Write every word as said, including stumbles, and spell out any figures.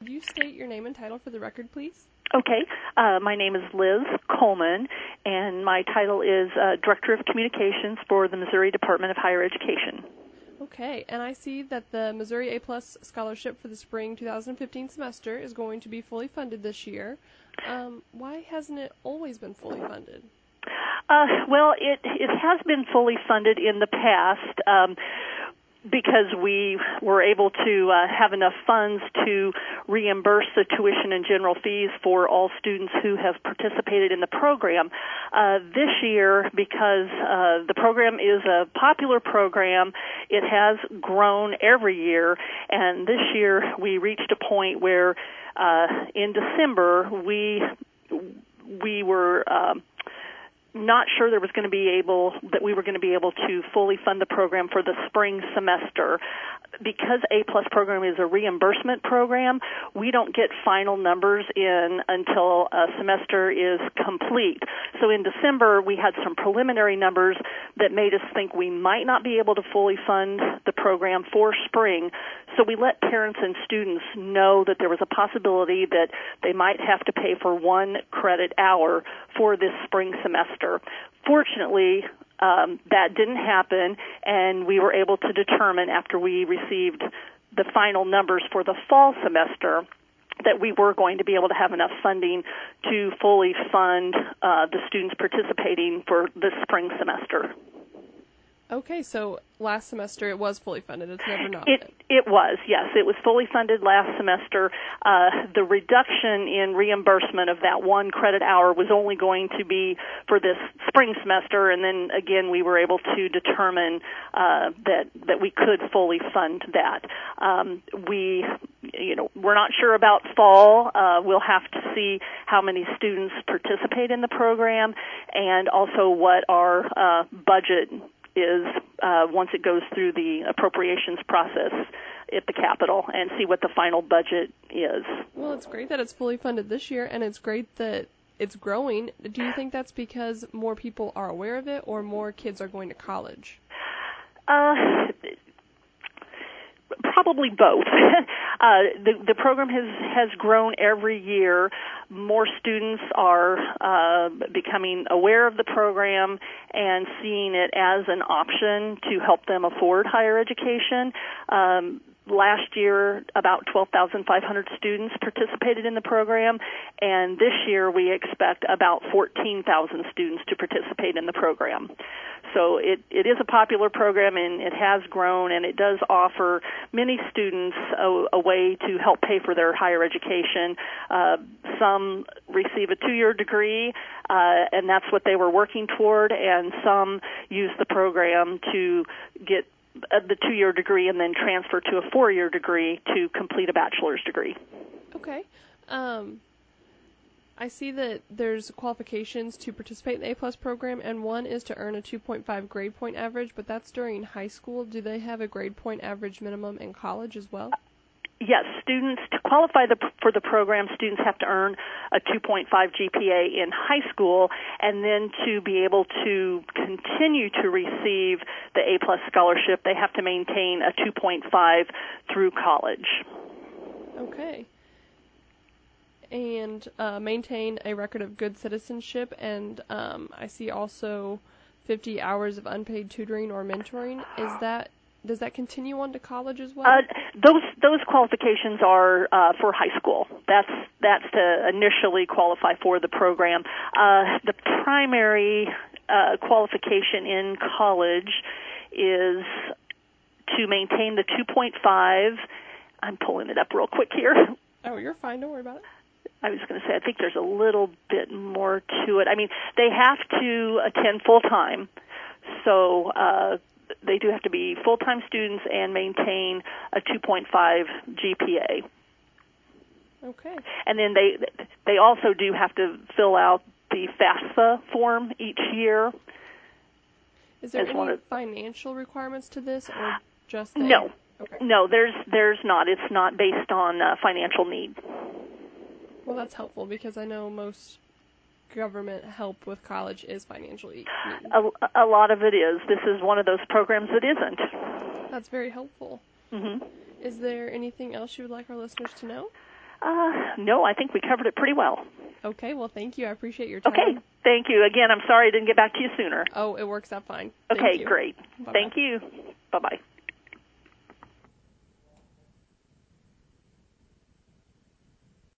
Could you state your name and title for the record, please? Okay. Uh, my name is Liz Coleman, and my title is uh, Director of Communications for the Missouri Department of Higher Education. Okay, and I see that the Missouri A-plus scholarship for the spring two thousand fifteen semester is going to be fully funded this year. Um, why hasn't it always been fully funded? Uh, well, it it has been fully funded in the past um, because we were able to uh, have enough funds to reimburse the tuition and general fees for all students who have participated in the program. Uh, this year, because uh, the program is a popular program, it has grown every year, and this year we reached a point where uh, in December we we were um, not sure there was going to be able that we were going to be able to fully fund the program for the spring semester. Because A-plus program is a reimbursement program, we don't get final numbers in until a semester is complete. So in December, we had some preliminary numbers that made us think we might not be able to fully fund the program for spring. So we let parents and students know that there was a possibility that they might have to pay for one credit hour for this spring semester. Fortunately, Um, that didn't happen, and we were able to determine after we received the final numbers for the fall semester that we were going to be able to have enough funding to fully fund uh, the students participating for this spring semester. Okay, so last semester it was fully funded. It's never not It been. it was, yes. It was fully funded last semester. Uh, the reduction in reimbursement of that one credit hour was only going to be for this spring semester, and then again we were able to determine uh, that that we could fully fund that. Um, we, you know, we're not sure about fall. Uh, we'll have to see how many students participate in the program, and also what our uh, budget is uh, once it goes through the appropriations process at the Capitol, and see what the final budget is. Well, it's great that it's fully funded this year, and it's great that it's growing. Do you think that's because more people are aware of it, or more kids are going to college? Uh, probably both. uh, the, the program has, has grown every year. More students are uh, becoming aware of the program and seeing it as an option to help them afford higher education. Um, Last year, about twelve thousand five hundred students participated in the program, and this year we expect about fourteen thousand students to participate in the program. So it, it is a popular program, and it has grown, and it does offer many students a, a way to help pay for their higher education. Uh, some receive a two-year degree, uh, and that's what they were working toward, and some use the program to get the two-year degree and then transfer to a four-year degree to complete a bachelor's degree. Okay. Um, I see that there's qualifications to participate in the A-plus program, and one is to earn a two point five grade point average, but that's during high school. Do they have a grade point average minimum in college as well? Yes, students, to qualify the, for the program, students have to earn a two point five G P A in high school, and then to be able to continue to receive the A-plus scholarship, they have to maintain a two point five through college. Okay. And uh, maintain a record of good citizenship, and um, I see also fifty hours of unpaid tutoring or mentoring. Is that Does that continue on to college as well? Uh, those those qualifications are uh, for high school. That's that's to initially qualify for the program. Uh, the primary uh, qualification in college is to maintain the two point five. I'm pulling it up real quick here. Oh, you're fine. Don't worry about it. I was going to say, I think there's a little bit more to it. I mean, they have to attend full-time, so uh, they do have to be full-time students and maintain a two point five G P A. Okay. And then they they also do have to fill out the FAFSA form each year. Is there any of, financial requirements to this, or just the... No. Okay. No, there's there's not. It's not based on uh, financial need. Well, that's helpful, because I know most government help with college is financially needed. A, a lot of it is. This is one of those programs that isn't. That's very helpful. Mm-hmm. Is there anything else you would like our listeners to know? Uh, no, I think we covered it pretty well. Okay, well, thank you. I appreciate your time. Okay, thank you. Again, I'm sorry I didn't get back to you sooner. Oh, it works out fine. Thank Okay, you. great. Bye-bye. Thank you. Bye-bye.